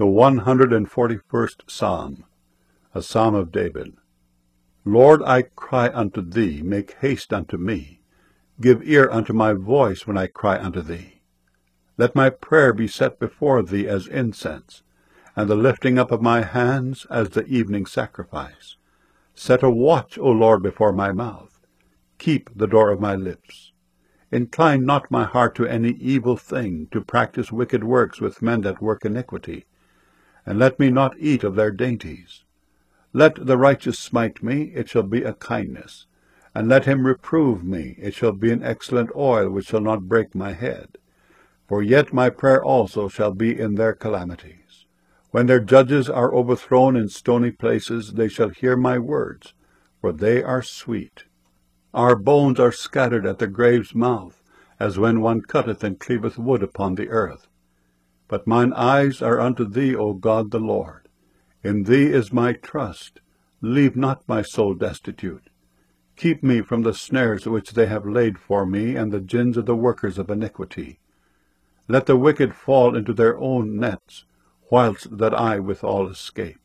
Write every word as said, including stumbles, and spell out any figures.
The one hundred and forty-first Psalm, a Psalm of David. Lord, I cry unto thee, make haste unto me. Give ear unto my voice when I cry unto thee. Let my prayer be set before thee as incense, and the lifting up of my hands as the evening sacrifice. Set a watch, O Lord, before my mouth. Keep the door of my lips. Incline not my heart to any evil thing, to practice wicked works with men that work iniquity. And let me not eat of their dainties. Let the righteous smite me, it shall be a kindness. And let him reprove me, it shall be an excellent oil, which shall not break my head. For yet my prayer also shall be in their calamities. When their judges are overthrown in stony places, they shall hear my words, for they are sweet. Our bones are scattered at the grave's mouth, as when one cutteth and cleaveth wood upon the earth. But mine eyes are unto thee, O God the Lord. In thee is my trust. Leave not my soul destitute. Keep me from the snares which they have laid for me, and the gins of the workers of iniquity. Let the wicked fall into their own nets, whilst that I withal escape.